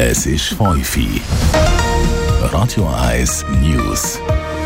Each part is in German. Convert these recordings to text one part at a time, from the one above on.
Es ist 5 Uhr. Radio 1 News.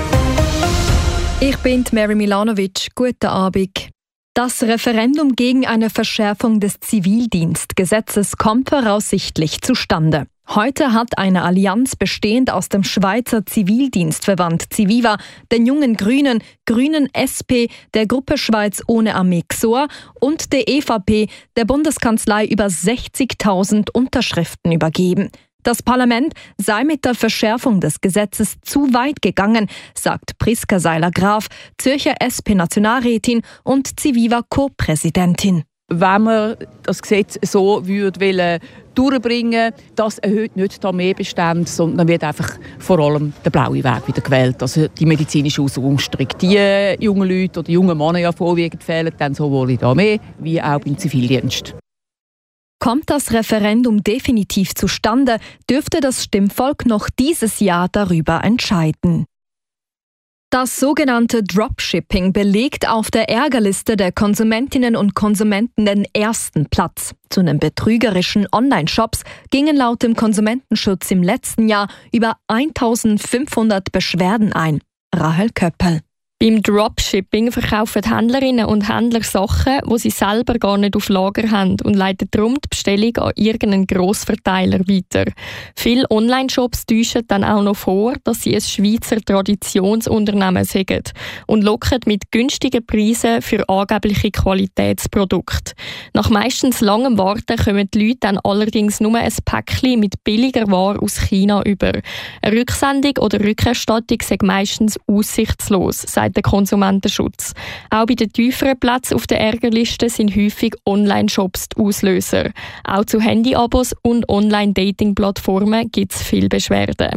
Ich bin Mary Milanovic. Guten Abend. Das Referendum gegen eine Verschärfung des Zivildienstgesetzes kommt voraussichtlich zustande. Heute hat eine Allianz bestehend aus dem Schweizer Zivildienstverband Civiva, den Jungen Grünen, Grünen SP, der Gruppe Schweiz ohne Armee XOR und der EVP der Bundeskanzlei über 60.000 Unterschriften übergeben. Das Parlament sei mit der Verschärfung des Gesetzes zu weit gegangen, sagt Priska Seiler-Graf, Zürcher SP-Nationalrätin und Civiva-Co-Präsidentin. Wenn man das Gesetz so durchbringen würde, das erhöht nicht die Armeebestände, sondern wird einfach vor allem der blaue Weg wieder gewählt. Also die medizinische Ausrüstung. Die jungen Leute oder jungen Männer ja vorwiegend fehlen dann sowohl in der Armee wie auch im Zivildienst. Kommt das Referendum definitiv zustande, dürfte das Stimmvolk noch dieses Jahr darüber entscheiden. Das sogenannte Dropshipping belegt auf der Ärgerliste der Konsumentinnen und Konsumenten den ersten Platz. Zu den betrügerischen Online-Shops gingen laut dem Konsumentenschutz im letzten Jahr über 1500 Beschwerden ein. Rahel Köppel. Beim Dropshipping verkaufen Händlerinnen und Händler Sachen, die sie selber gar nicht auf Lager haben und leiten darum die Bestellung an irgendeinen Grossverteiler weiter. Viele Online-Shops täuschen dann auch noch vor, dass sie ein Schweizer Traditionsunternehmen sind und locken mit günstigen Preisen für angebliche Qualitätsprodukte. Nach meistens langem Warten kommen die Leute dann allerdings nur ein Päckchen mit billiger Ware aus China über. Eine Rücksendung oder Rückerstattung ist meistens aussichtslos, sagt der Konsumentenschutz. Auch bei den tieferen Plätzen auf der Ärgerliste sind häufig Online-Shops die Auslöser. Auch zu Handyabos und Online-Dating-Plattformen gibt es viele Beschwerden.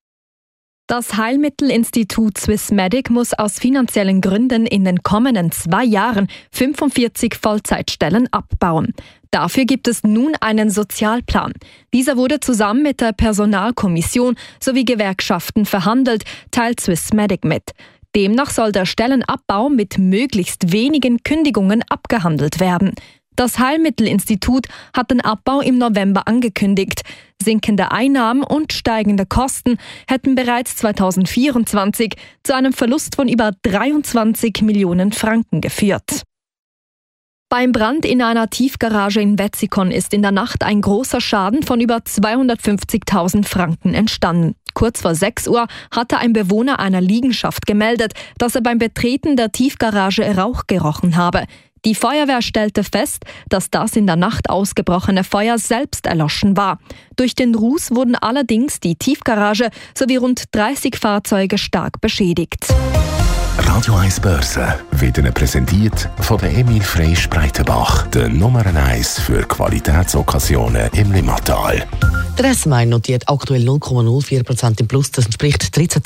Das Heilmittelinstitut Swissmedic muss aus finanziellen Gründen in den kommenden 2 Jahren 45 Vollzeitstellen abbauen. Dafür gibt es nun einen Sozialplan. Dieser wurde zusammen mit der Personalkommission sowie Gewerkschaften verhandelt, teilt Swissmedic mit. Demnach soll der Stellenabbau mit möglichst wenigen Kündigungen abgehandelt werden. Das Heilmittelinstitut hat den Abbau im November angekündigt. Sinkende Einnahmen und steigende Kosten hätten bereits 2024 zu einem Verlust von über 23 Millionen Franken geführt. Beim Brand in einer Tiefgarage in Wetzikon ist in der Nacht ein großer Schaden von über 250.000 Franken entstanden. Kurz vor 6 Uhr hatte ein Bewohner einer Liegenschaft gemeldet, dass er beim Betreten der Tiefgarage Rauch gerochen habe. Die Feuerwehr stellte fest, dass das in der Nacht ausgebrochene Feuer selbst erloschen war. Durch den Ruß wurden allerdings die Tiefgarage sowie rund 30 Fahrzeuge stark beschädigt. Radio 1 Börse wird Ihnen präsentiert von der Emil Freysch Breitenbach, der Nummer 1 für Qualitätsokkasionen im Limmatal. Der S&P notiert aktuell 0,04% im Plus, das entspricht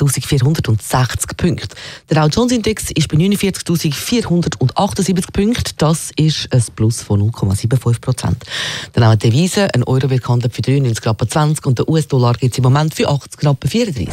13.460 Punkten. Der Dow Jones Index ist bei 49.478 Punkten, das ist ein Plus von 0,75%. Dann auch die Devise, ein Euro wird gehandelt für 93,20 und der US-Dollar gibt es im Moment für 80,34.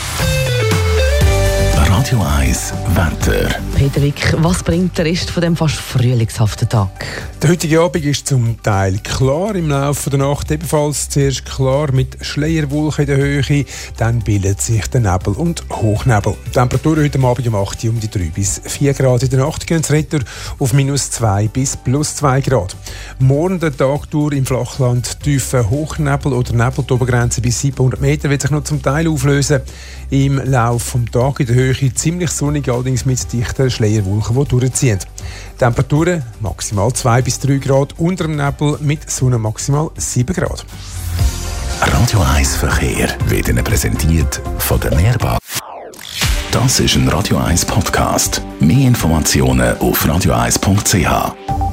Radio 1 Wetter. Peter Wick, was bringt der Rest von dem fast frühlingshaften Tag? Der heutige Abend ist zum Teil klar, im Laufe der Nacht ebenfalls zuerst klar mit Schleierwolken in der Höhe, dann bildet sich der Nebel und Hochnebel. Die Temperatur heute Abend um 8 Uhr um die 3 bis 4 Grad. In der Nacht gehen es retour auf -2 bis +2 Grad. Morgen der Tag durch im Flachland tiefen Hochnebel oder Nebel, die Obergrenze bis 700 Meter wird sich noch zum Teil auflösen. Im Laufe des Tages in der Höhe ziemlich sonnig, allerdings mit dichten Schleierwolken, die durchziehen. Temperaturen maximal 2 bis 3 Grad, unter dem Nebel mit Sonne maximal 7 Grad. Radio 1 Verkehr wird Ihnen präsentiert von der Mehrbar. Das ist ein Radio 1 Podcast. Mehr Informationen auf radio1.ch.